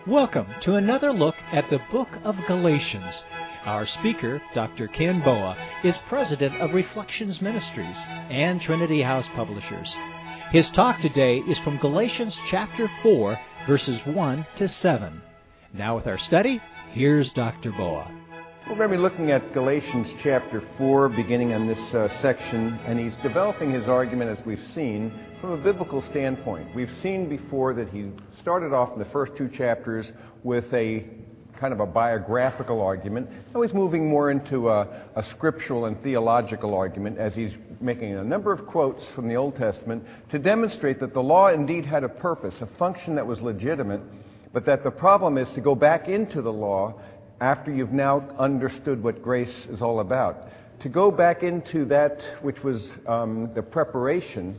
Welcome to another look at the book of Galatians. Our speaker, Dr. Ken Boa, is president of Reflections Ministries and Trinity House Publishers. His talk today is from Galatians chapter 4, verses 1 to 7. Now with our study, here's Dr. Boa. We're going to be looking at Galatians chapter 4, beginning on this section, and he's developing his argument, as we've seen, from a biblical standpoint. We've seen before that he started off in the first two chapters with a kind of a biographical argument. Now he's moving more into a scriptural and theological argument as he's making a number of quotes from the Old Testament to demonstrate that the law indeed had a purpose, a function that was legitimate, but that the problem is to go back into the law after you've now understood what grace is all about. To go back into that which was the preparation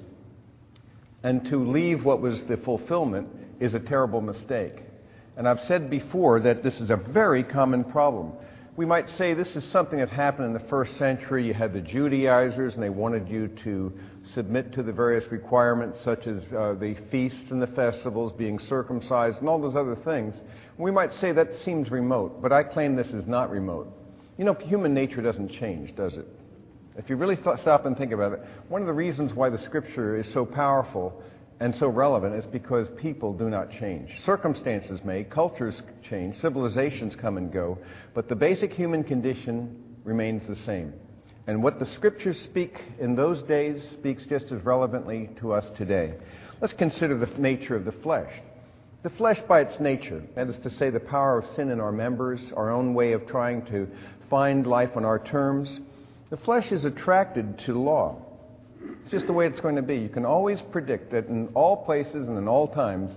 and to leave what was the fulfillment is a terrible mistake. And I've said before that this is a very common problem. We might say this is something that happened in the first century. You had the Judaizers, and they wanted you to submit to the various requirements, such as the feasts and the festivals, being circumcised, and all those other things. We might say that seems remote, but I claim this is not remote. You know, human nature doesn't change, does it? If you really stop and think about it, one of the reasons why the Scripture is so powerful and so relevant is because people do not change. Circumstances may, cultures change, civilizations come and go, but the basic human condition remains the same. And what the Scriptures speak in those days speaks just as relevantly to us today. Let's consider the nature of the flesh. The flesh by its nature, that is to say the power of sin in our members, our own way of trying to find life on our terms, the flesh is attracted to law. It's just the way it's going to be. You can always predict that in all places and in all times,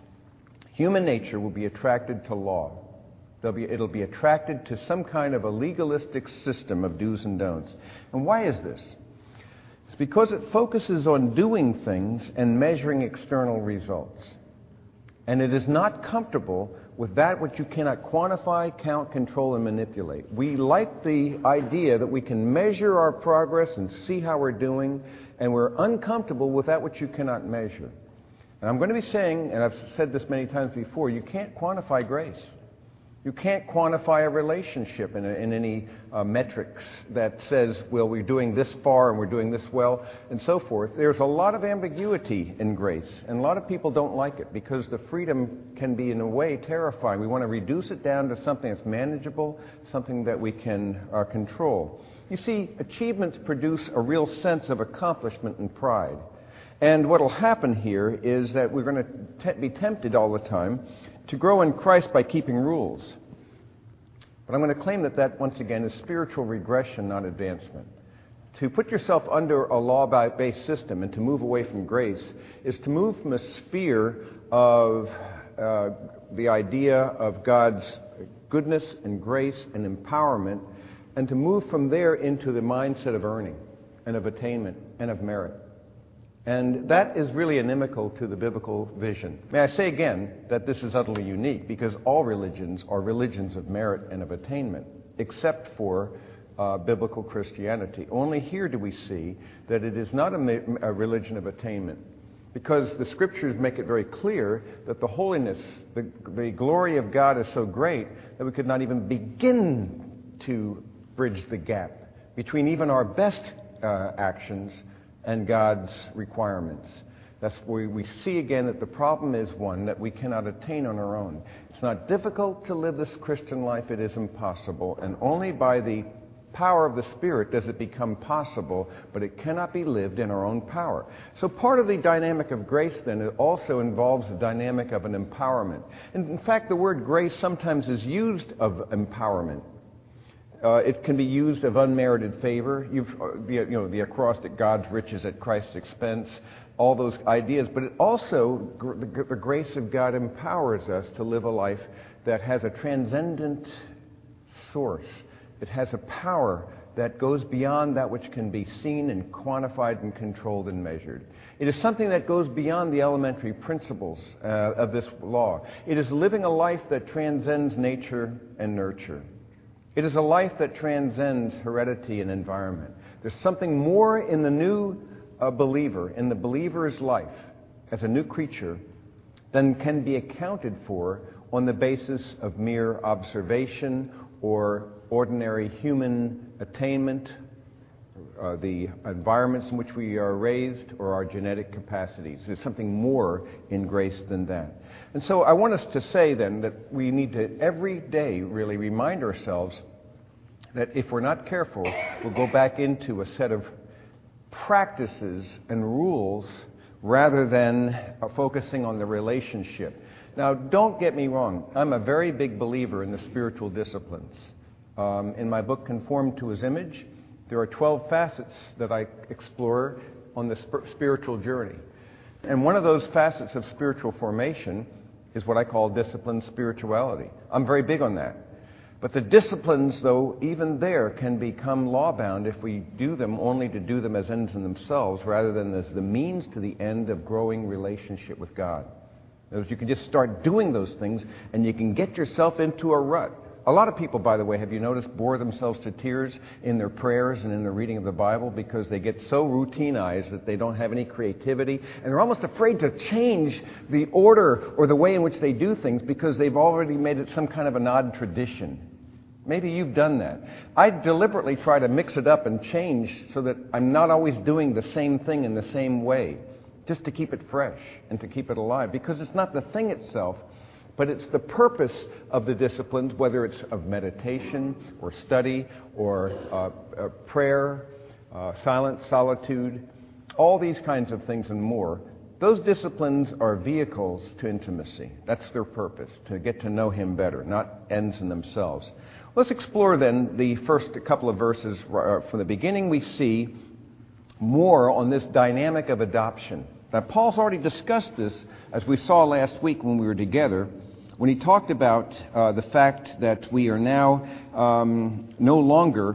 human nature will be attracted to law. It'll be attracted to some kind of a legalistic system of do's and don'ts. And why is this? It's because it focuses on doing things and measuring external results. And it is not comfortable with that which you cannot quantify, count, control, and manipulate. We like the idea that we can measure our progress and see how we're doing, and we're uncomfortable with that which you cannot measure. And I'm going to be saying, and I've said this many times before, you can't quantify grace. You can't quantify a relationship in any metrics that says, well, we're doing this far and we're doing this well, and so forth. There's a lot of ambiguity in grace, and a lot of people don't like it because the freedom can be, in a way, terrifying. We want to reduce it down to something that's manageable, something that we can control. You see, achievements produce a real sense of accomplishment and pride. And what will happen here is that we're going to be tempted all the time to grow in Christ by keeping rules. But I'm going to claim that once again, is spiritual regression, not advancement. To put yourself under a law-based system and to move away from grace is to move from a sphere of the idea of God's goodness and grace and empowerment, and to move from there into the mindset of earning and of attainment and of merit. And that is really inimical to the biblical vision. May I say again that this is utterly unique because all religions are religions of merit and of attainment, except for biblical Christianity. Only here do we see that it is not a religion of attainment, because the Scriptures make it very clear that the holiness, the glory of God is so great that we could not even begin to bridge the gap between even our best actions and God's requirements. That's where we see again that the problem is one that we cannot attain on our own. It's not difficult to live this Christian life, it is impossible. And only by the power of the Spirit does it become possible, but it cannot be lived in our own power. So part of the dynamic of grace then, it also involves the dynamic of an empowerment. And in fact, the word grace sometimes is used of empowerment. It can be used of unmerited favor. The acrostic, God's riches at Christ's expense, all those ideas. But it also, the grace of God empowers us to live a life that has a transcendent source. It has a power that goes beyond that which can be seen and quantified and controlled and measured. It is something that goes beyond the elementary principles of this law. It is living a life that transcends nature and nurture. It is a life that transcends heredity and environment. There's something more in the new believer, in the believer's life as a new creature, than can be accounted for on the basis of mere observation or ordinary human attainment, the environments in which we are raised, or our genetic capacities. There's something more in grace than that. And so I want us to say then that we need to every day really remind ourselves that if we're not careful, we'll go back into a set of practices and rules rather than focusing on the relationship. Now, don't get me wrong. I'm a very big believer in the spiritual disciplines. In my book, Conform to His Image, there are 12 facets that I explore on the spiritual journey. And one of those facets of spiritual formation is what I call disciplined spirituality. I'm very big on that. But the disciplines, though, even there can become law-bound if we do them only to do them as ends in themselves rather than as the means to the end of growing relationship with God. In other words, you can just start doing those things and you can get yourself into a rut. A lot of people, by the way, have you noticed, bore themselves to tears in their prayers and in their reading of the Bible because they get so routinized that they don't have any creativity, and they're almost afraid to change the order or the way in which they do things because they've already made it some kind of an odd tradition. Maybe you've done that. I deliberately try to mix it up and change so that I'm not always doing the same thing in the same way, just to keep it fresh and to keep it alive, because it's not the thing itself, but it's the purpose of the disciplines, whether it's of meditation or study or prayer, silence, solitude, all these kinds of things and more. Those disciplines are vehicles to intimacy. That's their purpose, to get to know Him better, not ends in themselves. Let's explore then the first couple of verses. From the beginning, we see more on this dynamic of adoption. Now, Paul's already discussed this, as we saw last week when we were together, when he talked about the fact that we are now no longer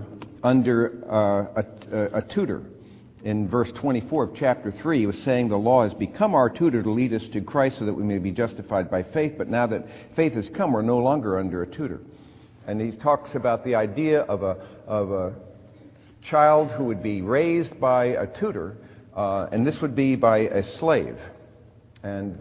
under a tutor. In verse 24 of chapter 3, he was saying the law has become our tutor to lead us to Christ so that we may be justified by faith, but now that faith has come, we're no longer under a tutor. And he talks about the idea of a child who would be raised by a tutor, and this would be by a slave. And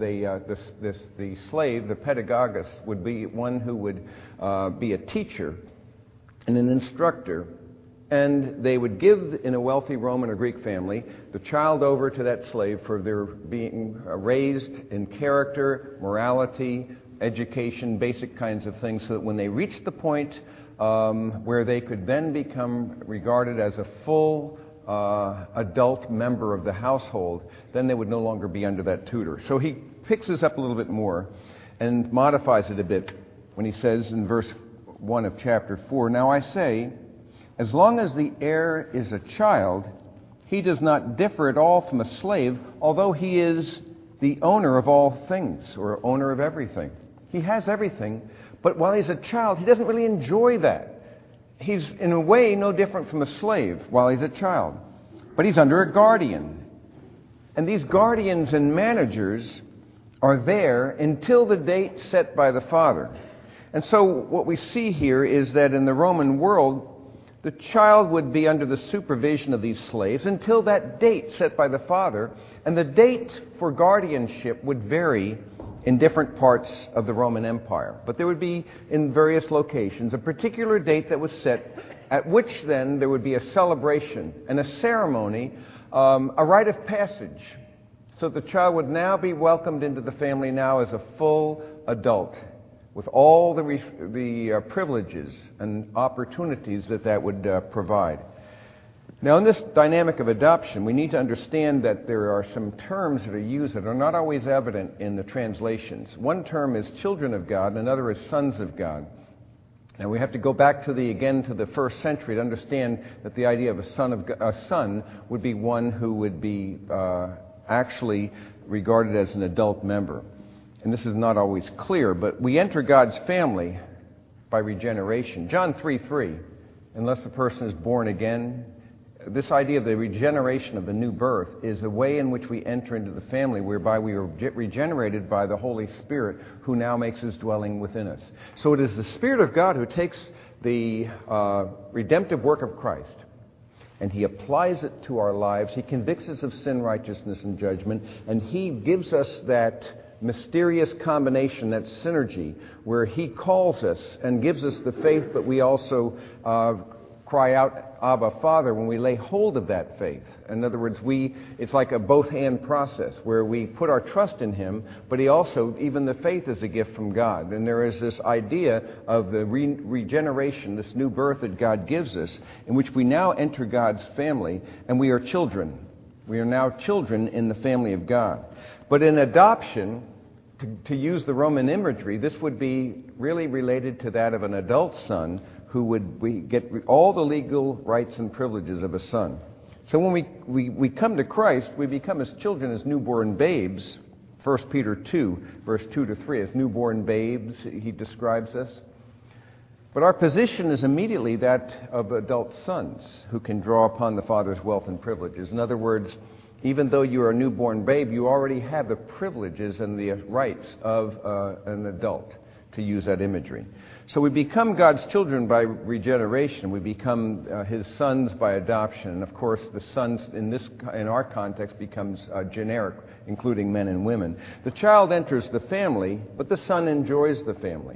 the slave, the pedagogus, would be one who would be a teacher and an instructor. And they would give, in a wealthy Roman or Greek family, the child over to that slave for their being raised in character, morality, education, basic kinds of things, so that when they reached the point where they could then become regarded as a full adult member of the household, then they would no longer be under that tutor. So he picks this up a little bit more and modifies it a bit when he says in verse 1 of chapter 4, "Now I say, as long as the heir is a child, he does not differ at all from a slave, although he is the owner of all things," or owner of everything. He has everything, but while he's a child, he doesn't really enjoy that. He's, in a way, no different from a slave while he's a child. But he's under a guardian. And these guardians and managers are there until the date set by the father. And so what we see here is that in the Roman world, the child would be under the supervision of these slaves until that date set by the father. And the date for guardianship would vary in different parts of the Roman Empire. But there would be, in various locations, a particular date that was set, at which then there would be a celebration and a ceremony, a rite of passage. So the child would now be welcomed into the family now as a full adult, with all the privileges and opportunities that would provide. Now, in this dynamic of adoption, we need to understand that there are some terms that are used that are not always evident in the translations. One term is children of God, and another is sons of God. Now, we have to go back to the first century to understand that the idea of a son would be one who would be actually regarded as an adult member. And this is not always clear, but we enter God's family by regeneration. John 3:3, unless the person is born again. This idea of the regeneration of the new birth is the way in which we enter into the family, whereby we are regenerated by the Holy Spirit, who now makes His dwelling within us. So it is the Spirit of God who takes the redemptive work of Christ and He applies it to our lives. He convicts us of sin, righteousness, and judgment, and He gives us that mysterious combination, that synergy, where He calls us and gives us the faith, but we also cry out, Abba, Father, when we lay hold of that faith. In other words, it's like a both-and process where we put our trust in Him, but He also, even the faith is a gift from God. And there is this idea of the regeneration, this new birth that God gives us, in which we now enter God's family, and we are children. We are now children in the family of God. But in adoption, to use the Roman imagery, this would be really related to that of an adult son who would get all the legal rights and privileges of a son. So when we come to Christ, we become as children, as newborn babes. 1 Peter 2, verse 2 to 3, as newborn babes, he describes us. But our position is immediately that of adult sons who can draw upon the Father's wealth and privileges. In other words, even though you are a newborn babe, you already have the privileges and the rights of an adult, to use that imagery. So we become God's children by regeneration. We become His sons by adoption. And of course, the sons in our context becomes generic, including men and women. The child enters the family, but the son enjoys the family.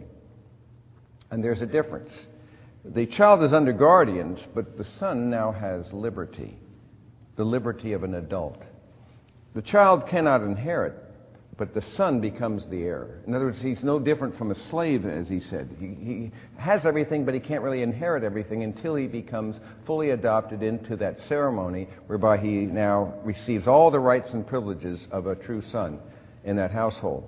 And there's a difference. The child is under guardians, but the son now has liberty, the liberty of an adult. The child cannot inherit, but the son becomes the heir. In other words, he's no different from a slave, as he said. He has everything, but he can't really inherit everything until he becomes fully adopted into that ceremony whereby he now receives all the rights and privileges of a true son in that household.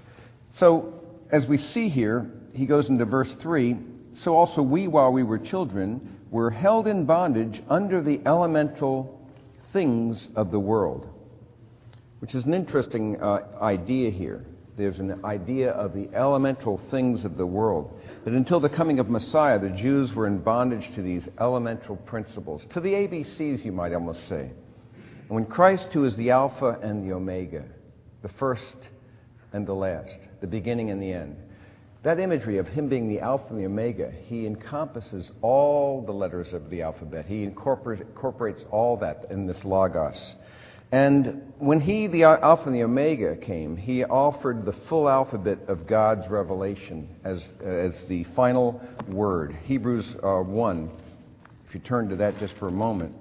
So, as we see here, he goes into verse 3, so also we, while we were children, were held in bondage under the elemental things of the world. Which is an interesting idea here. There's an idea of the elemental things of the world. That until the coming of Messiah, the Jews were in bondage to these elemental principles. To the ABCs, you might almost say. And when Christ, who is the Alpha and the Omega, the first and the last, the beginning and the end, that imagery of Him being the Alpha and the Omega, He encompasses all the letters of the alphabet. He incorporates all that in this Logos. And when He, the Alpha and the Omega, came, He offered the full alphabet of God's revelation as the final word. Hebrews 1, if you turn to that just for a moment,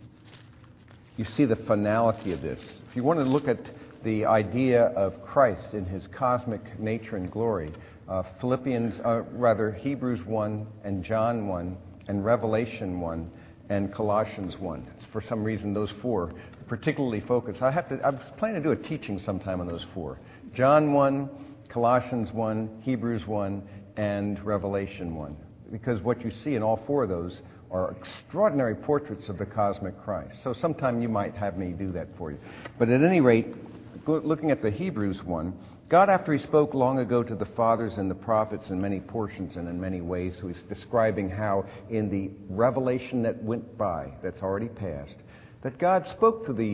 you see the finality of this. If you want to look at the idea of Christ in His cosmic nature and glory, Hebrews 1 and John 1 and Revelation 1 and Colossians 1. For some reason, those four particularly focus. I was planning to do a teaching sometime on those four. John 1, Colossians 1, Hebrews 1, and Revelation 1. Because what you see in all four of those are extraordinary portraits of the cosmic Christ. So sometime you might have me do that for you. But at any rate, looking at the Hebrews 1, God, after He spoke long ago to the fathers and the prophets in many portions and in many ways, so He's describing how in the revelation that went by, that's already passed, that God spoke through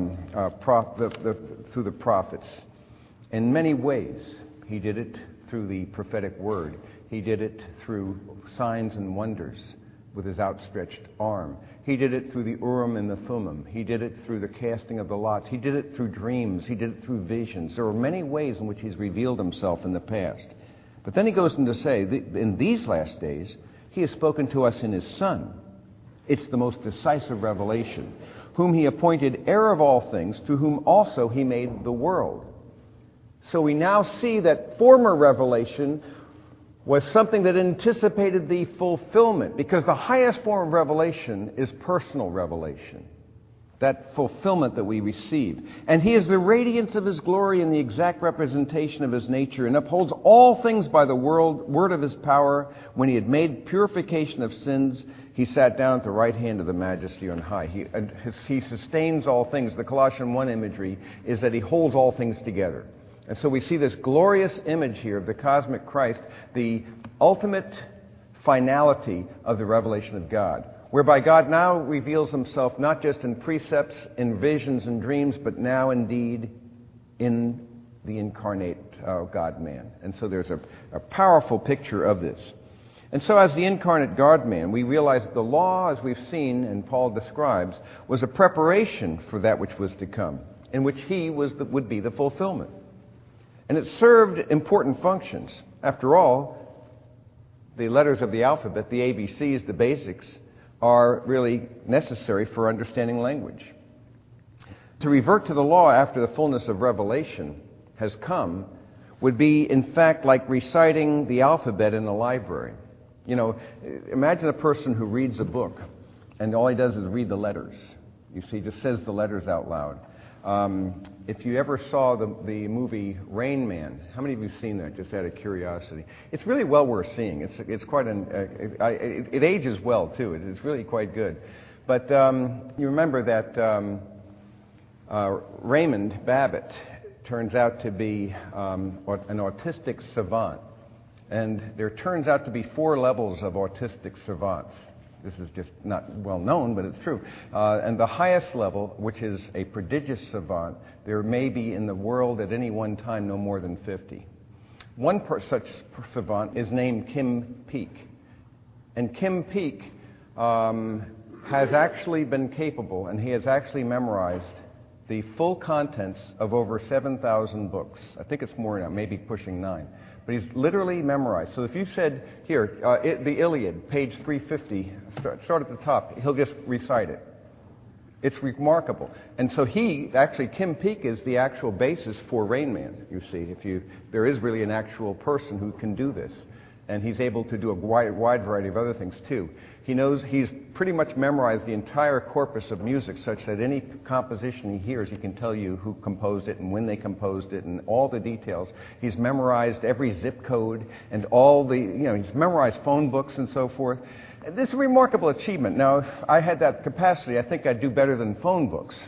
through the prophets in many ways. He did it through the prophetic word. He did it through signs and wonders with His outstretched arm. He did it through the Urim and the Thummim. He did it through the casting of the lots. He did it through dreams. He did it through visions. There are many ways in which He's revealed Himself in the past. But then He goes on to say, in these last days, He has spoken to us in His Son. It's the most decisive revelation, whom He appointed heir of all things, through whom also He made the world. So we now see that former revelation was something that anticipated the fulfillment, because the highest form of revelation is personal revelation, that fulfillment that we receive. And He is the radiance of His glory and the exact representation of His nature, and upholds all things by the word of His power. When He had made purification of sins, He sat down at the right hand of the Majesty on high. He sustains all things. The Colossians 1 imagery is that He holds all things together. And so we see this glorious image here of the cosmic Christ, the ultimate finality of the revelation of God, whereby God now reveals Himself not just in precepts, in visions and dreams, but now indeed in the incarnate God-man. And so there's a powerful picture of this. And so as the incarnate God-man, we realize that the law, as we've seen and Paul describes, was a preparation for that which was to come, in which He would be the fulfillment. And it served important functions. After all, the letters of the alphabet, the ABCs, the basics, are really necessary for understanding language. To revert to the law after the fullness of revelation has come would be, in fact, like reciting the alphabet in a library. You know, imagine a person who reads a book and all he does is read the letters. You see, just says the letters out loud. If you ever saw the movie Rain Man, how many of you have seen that, just out of curiosity? It's really well worth seeing. It's quite it ages well, too. It's really quite good. But you remember that Raymond Babbitt turns out to be an autistic savant. And there turns out to be 4 levels of autistic savants. This is just not well known, but it's true. And the highest level, which is a prodigious savant, there may be in the world at any one time no more than 50. One such savant is named Kim Peek. And Kim Peek has actually been capable, and he has actually memorized the full contents of over 7,000 books. I think it's more now, maybe pushing 9. But he's literally memorized. So if you said, here, the Iliad, page 350, start at the top, he'll just recite it. It's remarkable. And so Kim Peek is the actual basis for Rain Man, you see. There is really an actual person who can do this. And he's able to do a wide variety of other things, too. He's pretty much memorized the entire corpus of music such that any composition he hears, he can tell you who composed it and when they composed it and all the details. He's memorized every zip code and he's memorized phone books and so forth. This is a remarkable achievement. Now, if I had that capacity, I think I'd do better than phone books.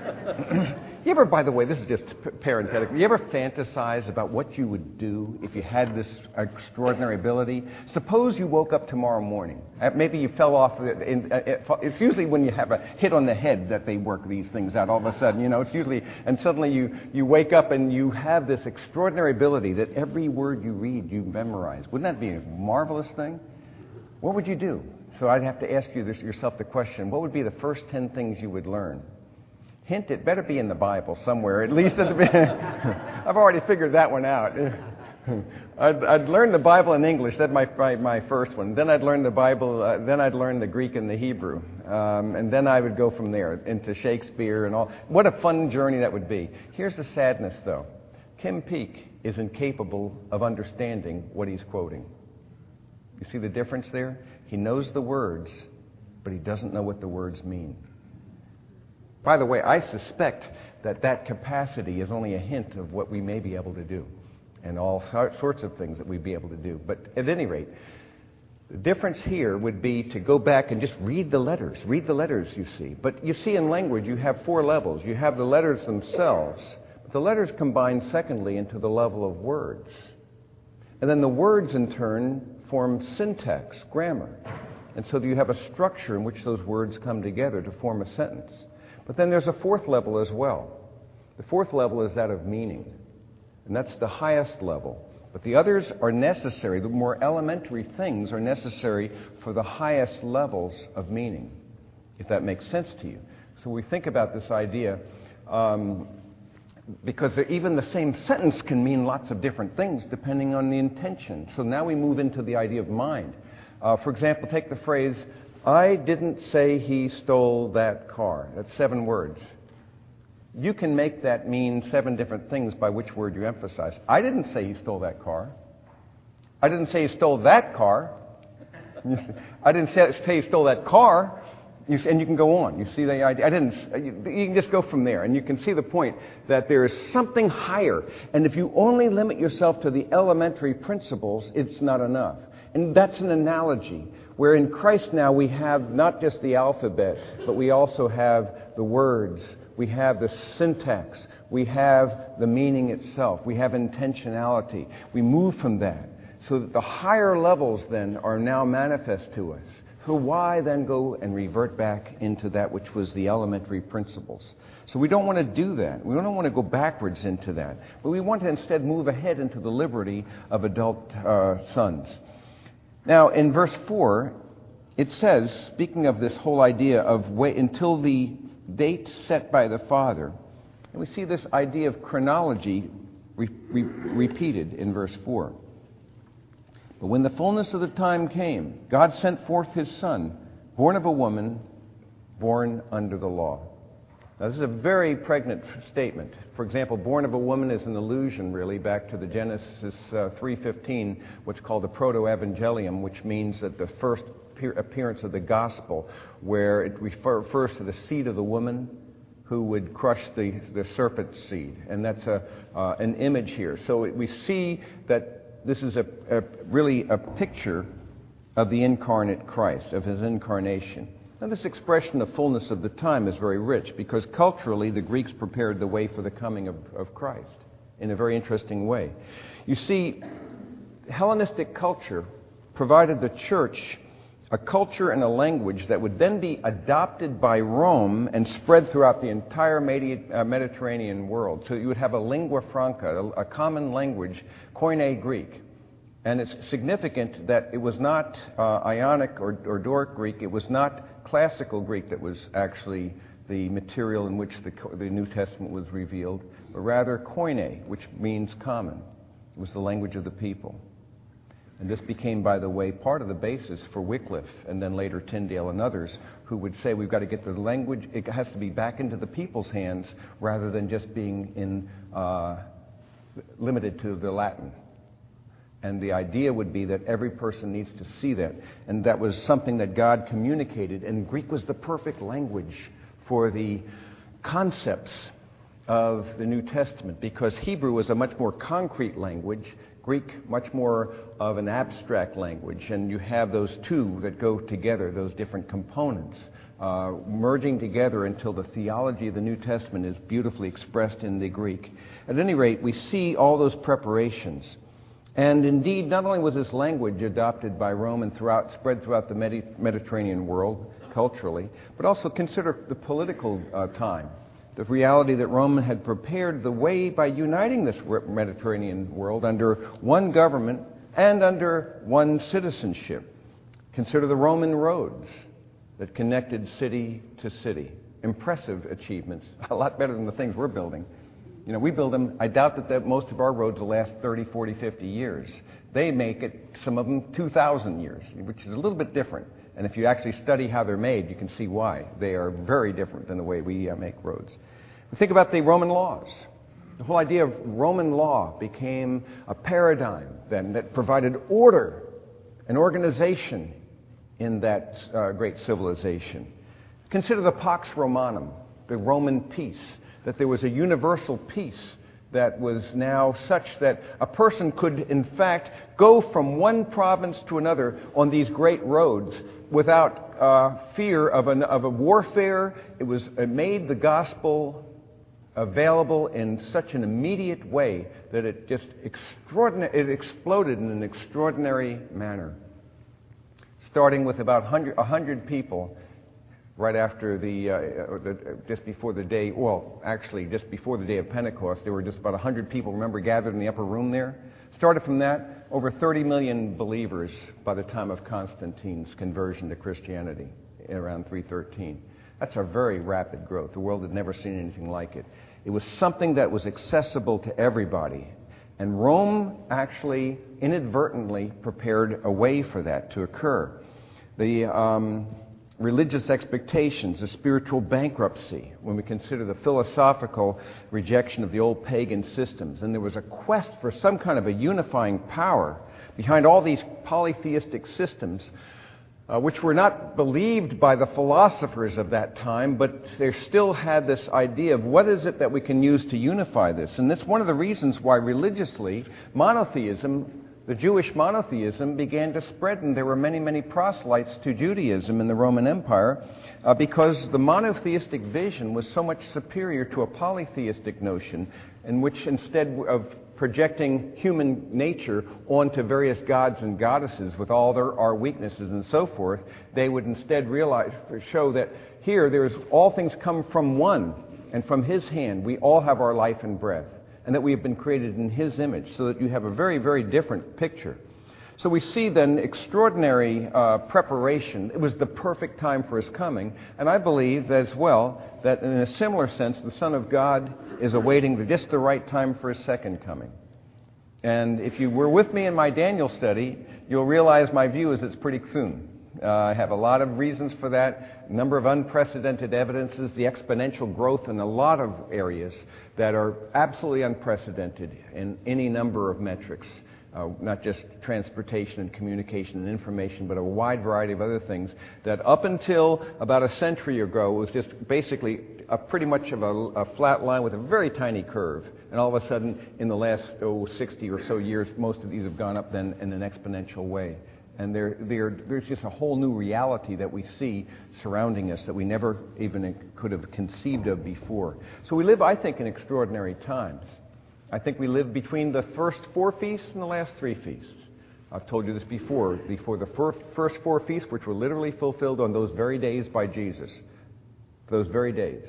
You ever, by the way, this is just parenthetical, you ever fantasize about what you would do if you had this extraordinary ability? Suppose you woke up tomorrow morning. Maybe you fell off. It's usually when you have a hit on the head that they work these things out all of a sudden. It's usually, and suddenly you wake up and you have this extraordinary ability that every word you read, you memorize. Wouldn't that be a marvelous thing? What would you do? So I'd have to ask you yourself the question, what would be the first 10 things you would learn? Hint, it better be in the Bible somewhere, at least at the beginning. I've already figured that one out. I'd learn the Bible in English. That's my first one. Then I'd learn the Bible. Then I'd learn the Greek and the Hebrew. And then I would go from there into Shakespeare and all. What a fun journey that would be. Here's the sadness, though. Kim Peek is incapable of understanding what he's quoting. You see the difference there? He knows the words, but he doesn't know what the words mean. By the way, I suspect that capacity is only a hint of what we may be able to do and all sorts of things that we'd be able to do. But at any rate, the difference here would be to go back and just read the letters. Read the letters, you see. But you see in language, you have 4 levels. You have the letters themselves. But the letters combine, secondly, into the level of words. And then the words, in turn, form syntax, grammar. And so you have a structure in which those words come together to form a sentence. But then there's a 4th level as well. The 4th level is that of meaning. And that's the highest level. But the others are necessary. The more elementary things are necessary for the highest levels of meaning, if that makes sense to you. So we think about this idea, because even the same sentence can mean lots of different things depending on the intention. So now we move into the idea of mind. For example, take the phrase, I didn't say he stole that car. That's 7 words. You can make that mean 7 different things by which word you emphasize. I didn't say he stole that car. I didn't say he stole that car. I didn't say he stole that car. And you can go on. You see the idea? You can just go from there. And you can see the point that there is something higher. And if you only limit yourself to the elementary principles, it's not enough. And that's an analogy, where in Christ now we have not just the alphabet, but we also have the words, we have the syntax, we have the meaning itself, we have intentionality. We move from that, so that the higher levels then are now manifest to us. So why then go and revert back into that which was the elementary principles? So we don't want to do that. We don't want to go backwards into that. But we want to instead move ahead into the liberty of adult sons. Now, in verse 4, it says, speaking of this whole idea of wait until the date set by the Father, and we see this idea of chronology repeated in verse 4. But when the fullness of the time came, God sent forth His Son, born of a woman, born under the law. Now, this is a very pregnant statement. For example, born of a woman is an allusion, really, back to the Genesis 3:15, what's called the Proto-Evangelium, which means that the first appearance of the gospel, where it refers to the seed of the woman who would crush the serpent's seed. And that's an image here. So we see that this is really a picture of the incarnate Christ, of His incarnation. Now, this expression of fullness of the time is very rich because culturally the Greeks prepared the way for the coming of Christ in a very interesting way. You see, Hellenistic culture provided the church a culture and a language that would then be adopted by Rome and spread throughout the entire Mediterranean world. So you would have a lingua franca, a common language, Koine Greek. And it's significant that it was not Ionic or Doric Greek. It was not classical Greek that was actually the material in which the New Testament was revealed, but rather Koine, which means common. It was the language of the people. And this became, by the way, part of the basis for Wycliffe and then later Tyndale and others who would say we've got to get the language, it has to be back into the people's hands rather than just being limited to the Latin. And the idea would be that every person needs to see that. And that was something that God communicated. And Greek was the perfect language for the concepts of the New Testament because Hebrew was a much more concrete language, Greek much more of an abstract language. And you have those two that go together, those different components, merging together until the theology of the New Testament is beautifully expressed in the Greek. At any rate, we see all those preparations. And indeed, not only was this language adopted by Rome and spread throughout the Mediterranean world culturally, but also consider the political time. The reality that Rome had prepared the way by uniting this Mediterranean world under one government and under one citizenship. Consider the Roman roads that connected city to city. Impressive achievements, a lot better than the things we're building. You know, we build them, I doubt that most of our roads will last 30, 40, 50 years. They make it, some of them, 2,000 years, which is a little bit different. And if you actually study how they're made, you can see why. They are very different than the way we make roads. Think about the Roman laws. The whole idea of Roman law became a paradigm then that provided order and organization in that great civilization. Consider the Pax Romanum, the Roman peace, that there was a universal peace that was now such that a person could, in fact, go from one province to another on these great roads without fear of a warfare. It made the gospel available in such an immediate way that it just exploded in an extraordinary manner. Starting with about 100 people right after just before the day, well, actually just before the day of Pentecost, there were just about 100 people, remember, gathered in the upper room there. Started from that, over 30 million believers by the time of Constantine's conversion to Christianity around 313. That's a very rapid growth. The world had never seen anything like it. It was something that was accessible to everybody. And Rome actually inadvertently prepared a way for that to occur. The religious expectations, the spiritual bankruptcy, when we consider the philosophical rejection of the old pagan systems. And there was a quest for some kind of a unifying power behind all these polytheistic systems, which were not believed by the philosophers of that time, but they still had this idea of what is it that we can use to unify this. And that's one of the reasons why religiously monotheism, the Jewish monotheism, began to spread, and there were many, many proselytes to Judaism in the Roman Empire because the monotheistic vision was so much superior to a polytheistic notion, in which instead of projecting human nature onto various gods and goddesses with all our weaknesses and so forth, they would instead show that here all things come from one, and from His hand we all have our life and breath, and that we have been created in His image, so that you have a very, very different picture. So we see then extraordinary preparation. It was the perfect time for his coming. And I believe as well that in a similar sense, the Son of God is awaiting just the right time for his second coming. And if you were with me in my Daniel study, you'll realize my view is it's pretty soon. I have a lot of reasons for that, a number of unprecedented evidences, the exponential growth in a lot of areas that are absolutely unprecedented in any number of metrics, not just transportation and communication and information, but a wide variety of other things that up until about a century ago was just basically pretty much of a flat line with a very tiny curve. And all of a sudden, in the last 60 or so years, most of these have gone up then in an exponential way. And there's just a whole new reality that we see surrounding us that we never even could have conceived of before. So we live, I think, in extraordinary times. I think we live between the first 4 feasts and the last 3 feasts. I've told you this before the first 4 feasts, which were literally fulfilled on those very days by Jesus. Those very days.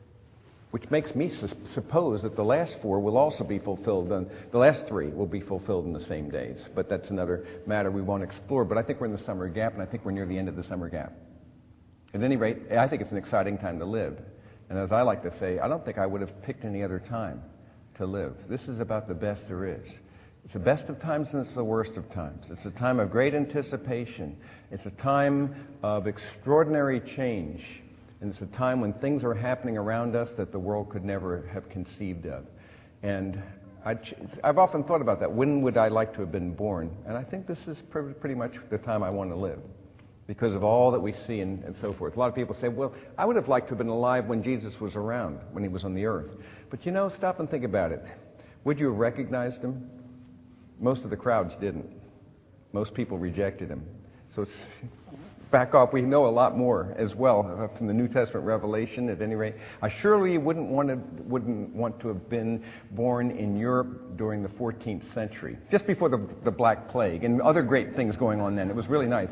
Which makes me suppose that the last 4 will also be fulfilled, and the last 3 will be fulfilled in the same days. But that's another matter we won't explore. But I think we're in the summer gap, and I think we're near the end of the summer gap. At any rate, I think it's an exciting time to live. And as I like to say, I don't think I would have picked any other time to live. This is about the best there is. It's the best of times and it's the worst of times. It's a time of great anticipation. It's a time of extraordinary change. And it's a time when things are happening around us that the world could never have conceived of. And I've often thought about that. When would I like to have been born? And I think this is pretty much the time I want to live because of all that we see and so forth. A lot of people say, well, I would have liked to have been alive when Jesus was around, when he was on the earth. But stop and think about it. Would you have recognized him? Most of the crowds didn't. Most people rejected him. So it's back off. We know a lot more as well from the New Testament revelation. At any rate, I surely wouldn't want to have been born in Europe during the 14th century, just before the Black Plague and other great things going on then. It was really nice,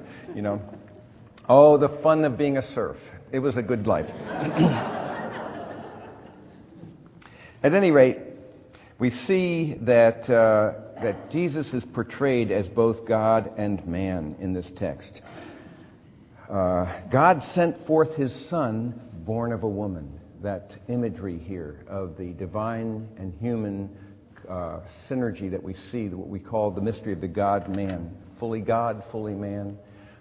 Oh, the fun of being a serf. It was a good life. At any rate, we see that Jesus is portrayed as both God and man in this text. God sent forth his Son, born of a woman. That imagery here of the divine and human synergy that we see, what we call the mystery of the God-man. Fully God, fully man.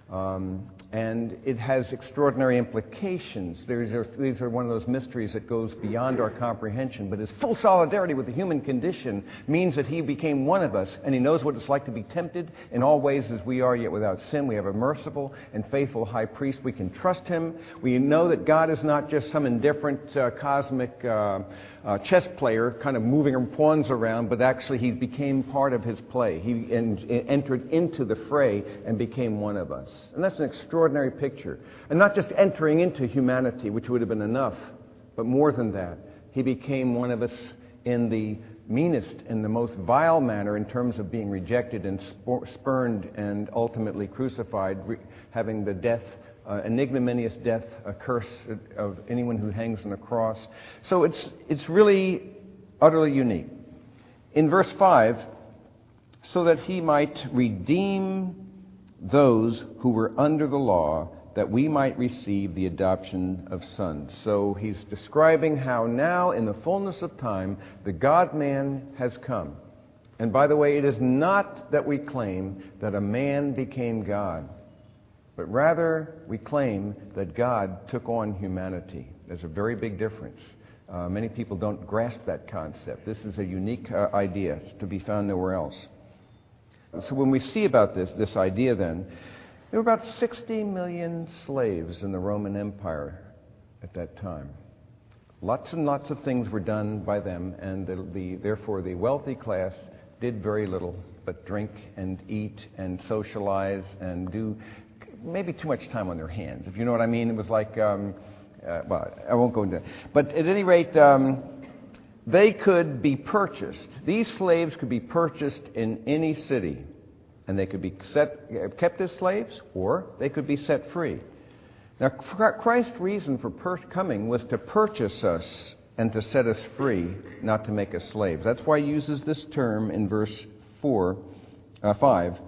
And it has extraordinary implications. These are one of those mysteries that goes beyond our comprehension, but his full solidarity with the human condition means that he became one of us, and he knows what it's like to be tempted in all ways as we are, yet without sin. We have a merciful and faithful high priest. We can trust him. We know that God is not just some indifferent cosmic chess player kind of moving pawns around, but actually he became part of his play. He entered into the fray and became one of us. And that's an extraordinary picture. And not just entering into humanity, which would have been enough, but more than that. He became one of us in the meanest and the most vile manner in terms of being rejected and spurned and ultimately crucified, having the death, an ignominious death, a curse of anyone who hangs on a cross. So it's really utterly unique. In verse 5, so that he might redeem those who were under the law, that we might receive the adoption of sons. So he's describing how now, in the fullness of time, the God-man has come. And by the way, it is not that we claim that a man became God, but rather we claim that God took on humanity. There's a very big difference. Many people don't grasp that concept. This is a unique idea to be found nowhere else. So when we see about this idea then, there were about 60 million slaves in the Roman Empire at that time. Lots and lots of things were done by them, and therefore the wealthy class did very little but drink and eat and socialize and do maybe too much time on their hands, if you know what I mean. It was like, well, I won't go into that. But at any rate, they could be purchased. These slaves could be purchased in any city, and they could be kept as slaves, or they could be set free. Now, Christ's reason for coming was to purchase us and to set us free, not to make us slaves. That's why he uses this term in verse 5,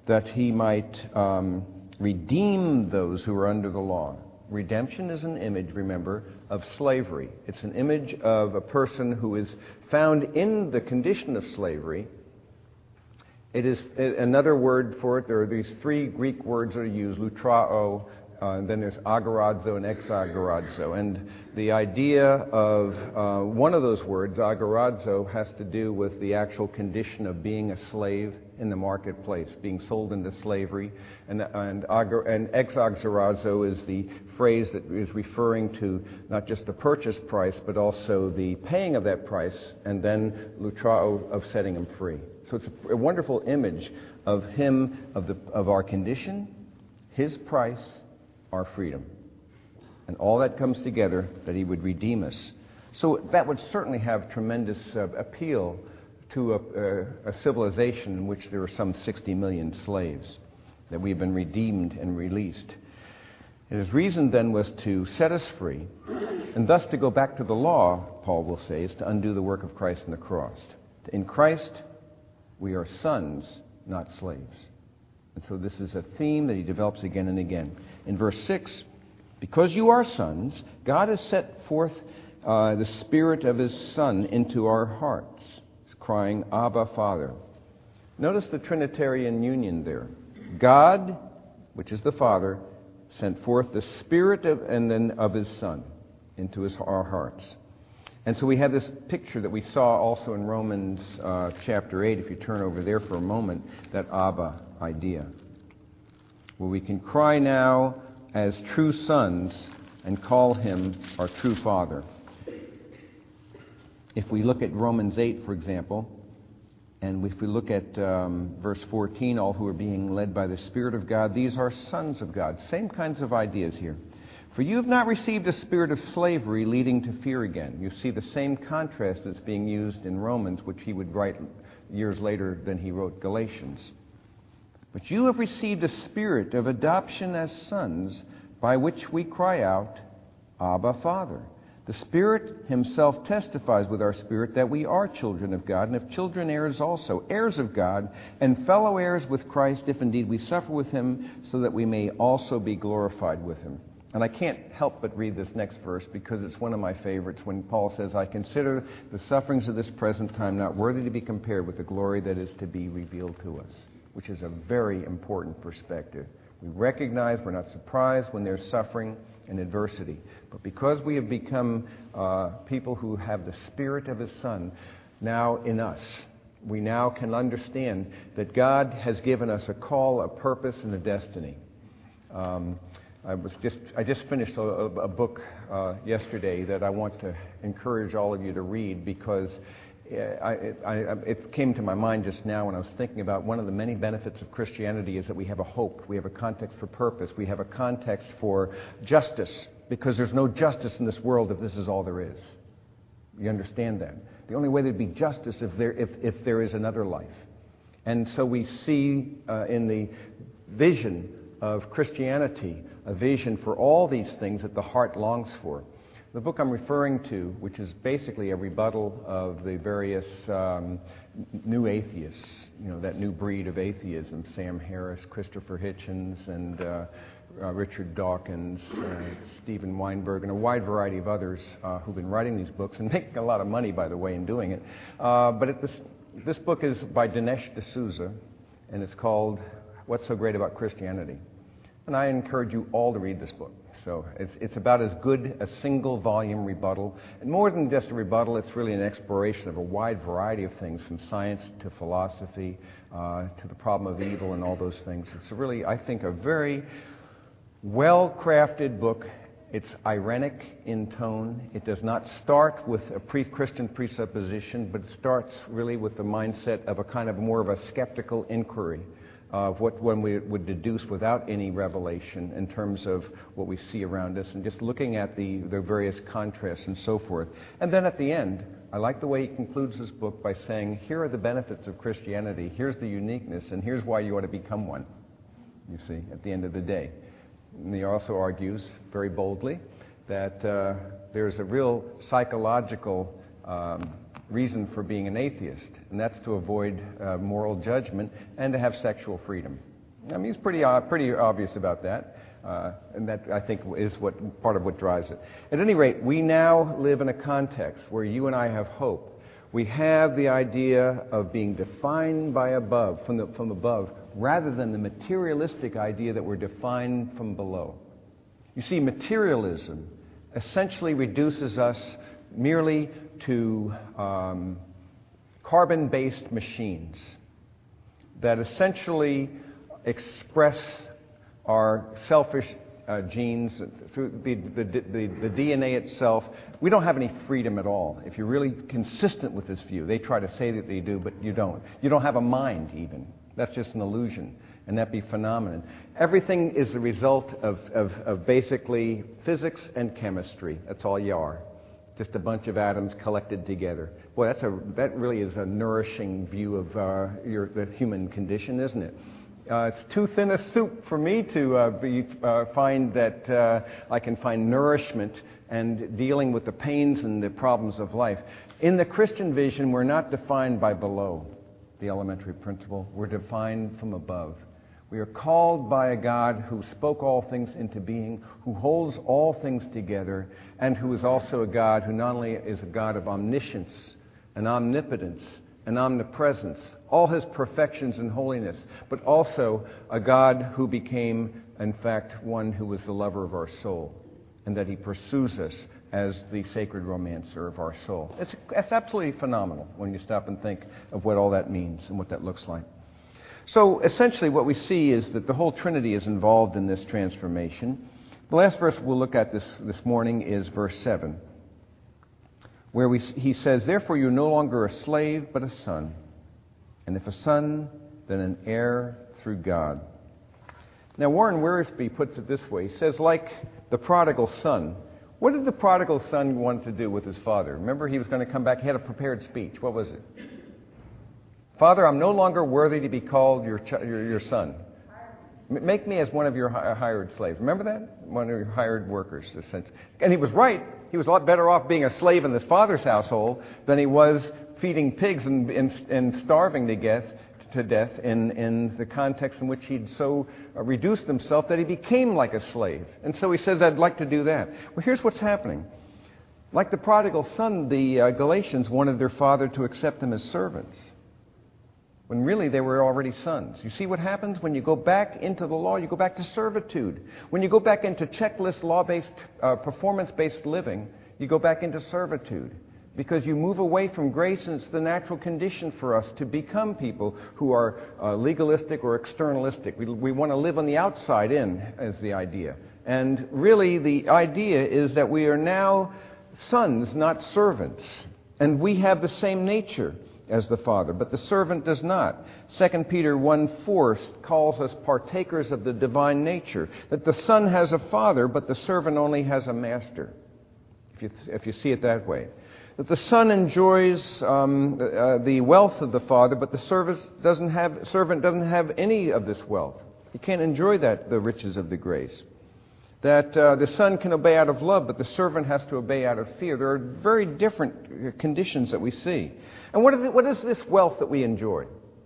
that he might redeem those who are under the law. Redemption is an image, remember, of slavery. It's an image of a person who is found in the condition of slavery. It is another word for it. There are these three Greek words that are used, lutrao, and then there's agorazo and exagorazo. And the idea of one of those words, agorazo, has to do with the actual condition of being a slave in the marketplace, being sold into slavery. And exagorazo is the phrase that is referring to not just the purchase price, but also the paying of that price, and then lutrao, of setting him free. So it's a wonderful image of him, of our condition, his price, our freedom. And all that comes together, that he would redeem us. So that would certainly have tremendous appeal to a civilization in which there are some 60 million slaves, that we've been redeemed and released. And his reason then was to set us free, and thus to go back to the law, Paul will say, is to undo the work of Christ on the cross. In Christ, we are sons, not slaves. And so this is a theme that he develops again and again. In verse 6, because you are sons, God has set forth the Spirit of His Son into our hearts, crying, Abba, Father. Notice the Trinitarian union there. God, which is the Father, sent forth the Spirit of His Son into our hearts. And so we have this picture that we saw also in Romans chapter 8, if you turn over there for a moment, that Abba idea, where we can cry now as true sons and call Him our true Father. If we look at Romans 8, for example, and if we look at verse 14, all who are being led by the Spirit of God, these are sons of God. Same kinds of ideas here. For you have not received a spirit of slavery leading to fear again. You see the same contrast that's being used in Romans, which he would write years later than he wrote Galatians. But you have received a spirit of adoption as sons, by which we cry out, Abba, Father. The Spirit Himself testifies with our spirit that we are children of God, and if children, heirs also, heirs of God, and fellow heirs with Christ, if indeed we suffer with Him, so that we may also be glorified with Him. And I can't help but read this next verse because it's one of my favorites when Paul says, I consider the sufferings of this present time not worthy to be compared with the glory that is to be revealed to us, which is a very important perspective. We recognize, we're not surprised when there's suffering and adversity. But because we have become people who have the Spirit of His Son now in us, we now can understand that God has given us a call, a purpose, and a destiny. I just finished a book yesterday that I want to encourage all of you to read because it came to my mind just now when I was thinking about one of the many benefits of Christianity is that we have a hope, we have a context for purpose, we have a context for justice, because there's no justice in this world if this is all there is. You understand that? The only way there'd be justice if there is another life. And so we see in the vision of Christianity a vision for all these things that the heart longs for. The book I'm referring to, which is basically a rebuttal of the various new atheists, that new breed of atheism, Sam Harris, Christopher Hitchens, and Richard Dawkins, Stephen Weinberg, and a wide variety of others who've been writing these books and making a lot of money, by the way, in doing it. But this book is by Dinesh D'Souza, and it's called What's So Great About Christianity? And I encourage you all to read this book. So it's about as good a single volume rebuttal. And more than just a rebuttal, it's really an exploration of a wide variety of things, from science to philosophy to the problem of evil and all those things. It's really, I think, a very well-crafted book. It's ironic in tone. It does not start with a pre-Christian presupposition, but it starts really with the mindset of a kind of more of a skeptical inquiry of what one would deduce without any revelation in terms of what we see around us, and just looking at the various contrasts and so forth. And then at the end, I like the way he concludes this book by saying, here are the benefits of Christianity, here's the uniqueness, and here's why you ought to become one, you see, at the end of the day. And he also argues, very boldly, that there's a real psychological reason for being an atheist, and that's to avoid moral judgment and to have sexual freedom. I mean, he's pretty obvious about that. And that, I think, is part of what drives it. At any rate, we now live in a context where you and I have hope. We have the idea of being defined by above, from above, rather than the materialistic idea that we're defined from below. You see, materialism essentially reduces us merely to carbon-based machines that essentially express our selfish genes through the DNA itself. We don't have any freedom at all. If you're really consistent with this view, they try to say that they do, but you don't. You don't have a mind even. That's just an illusion, and that be phenomenon. Everything is the result of basically physics and chemistry. That's all you are. Just a bunch of atoms collected together. Boy, that really is a nourishing view of the human condition, isn't it? It's too thin a soup for me to find that I can find nourishment and dealing with the pains and the problems of life. In the Christian vision, we're not defined by below, the elementary principle. We're defined from above. We are called by a God who spoke all things into being, who holds all things together, and who is also a God who not only is a God of omniscience and omnipotence and omnipresence, all his perfections and holiness, but also a God who became, in fact, one who was the lover of our soul, and that he pursues us as the sacred romancer of our soul. It's absolutely phenomenal when you stop and think of what all that means and what that looks like. So essentially what we see is that the whole Trinity is involved in this transformation. The last verse we'll look at this morning is verse 7. Where he says, "Therefore you're no longer a slave, but a son. And if a son, then an heir through God." Now, Warren Wiersbe puts it this way. He says, like the prodigal son. What did the prodigal son want to do with his father? Remember, he was going to come back. He had a prepared speech. What was it? "Father, I'm no longer worthy to be called your son. Make me as one of your hired slaves." Remember that? One of your hired workers. And he was right. He was a lot better off being a slave in his father's household than he was feeding pigs and starving to death in the context in which he'd so reduced himself that he became like a slave. And so he says, "I'd like to do that." Well, here's what's happening. Like the prodigal son, the Galatians wanted their father to accept them as servants, when really they were already sons. You see what happens when you go back into the law? You go back to servitude. When you go back into checklist, law-based, performance-based living, you go back into servitude. Because you move away from grace, and it's the natural condition for us to become people who are legalistic or externalistic. We want to live on the outside in, is the idea. And really the idea is that we are now sons, not servants. And we have the same nature as the Father, but the servant does not. 2 Peter 1:4 calls us partakers of the divine nature, that the Son has a father, but the servant only has a master, if you see it that way. That the Son enjoys the wealth of the Father, but the servant doesn't have any of this wealth. He can't enjoy the riches of the grace. That the Son can obey out of love, but the servant has to obey out of fear. There are very different conditions that we see. And what is this wealth that we enjoy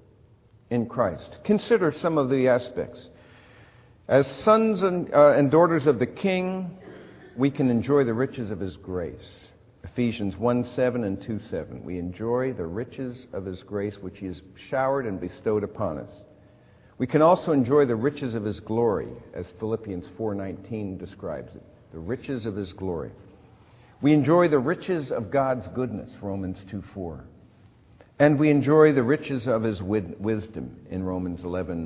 in Christ? Consider some of the aspects. As sons and daughters of the King, we can enjoy the riches of His grace. Ephesians 1:7 and 2:7. We enjoy the riches of His grace, which He has showered and bestowed upon us. We can also enjoy the riches of His glory, as Philippians 4:19 describes it. The riches of His glory. We enjoy the riches of God's goodness, Romans 2:4. And we enjoy the riches of His wisdom in Romans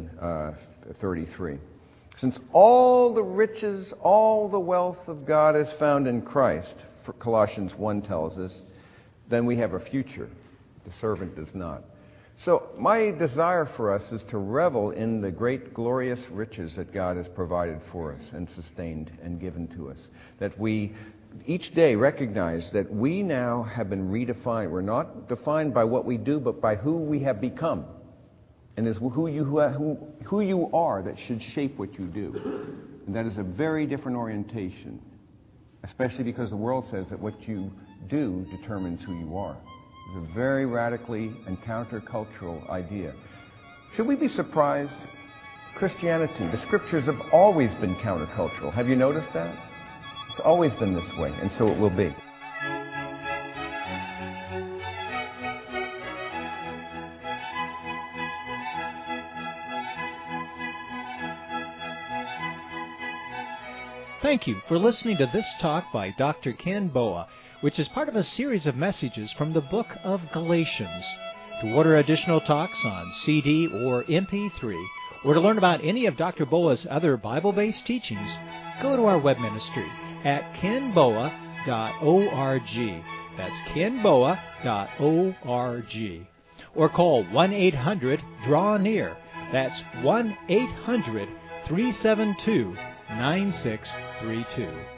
11:33. Since all the riches, all the wealth of God is found in Christ, Colossians 1 tells us, then we have a future. The servant does not. So my desire for us is to revel in the great glorious riches that God has provided for us and sustained and given to us. That we each day recognize that we now have been redefined. We're not defined by what we do, but by who we have become. And it's who you are that should shape what you do. And that is a very different orientation, especially because the world says that what you do determines who you are. It's a very radically and countercultural idea. Should we be surprised Christianity, the Scriptures have always been countercultural. Have you noticed that? It's always been this way, and so it will be. Thank you for listening to this talk by Dr. Ken Boa, which is part of a series of messages from the book of Galatians. To order additional talks on CD or MP3, or to learn about any of Dr. Boa's other Bible-based teachings, go to our web ministry at kenboa.org. That's kenboa.org. Or call 1-800-DRAW-NEAR. That's 1-800-372-9632.